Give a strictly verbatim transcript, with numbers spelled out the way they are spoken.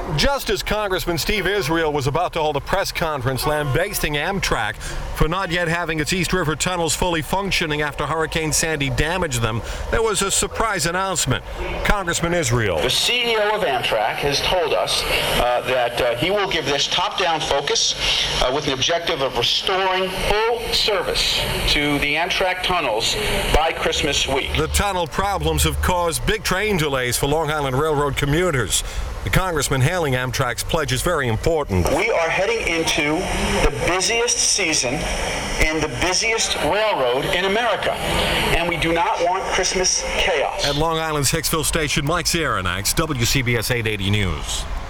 Just as Congressman Steve Israel was about to hold a press conference lambasting Amtrak for not yet having its East River tunnels fully functioning after Hurricane Sandy damaged them, there was a surprise announcement. Congressman Israel. The C E O of Amtrak has told us uh, that uh, he will give this top-down focus uh, with the objective of restoring full service to the Amtrak tunnels by Christmas week. The tunnel problems have caused big train delays for Long Island Railroad commuters. The congressman hailing Amtrak's pledge is very important. We are heading into the busiest season in the busiest railroad in America, and we do not want Christmas chaos. At Long Island's Hicksville station, Mike Sierranax, W C B S eight eighty News.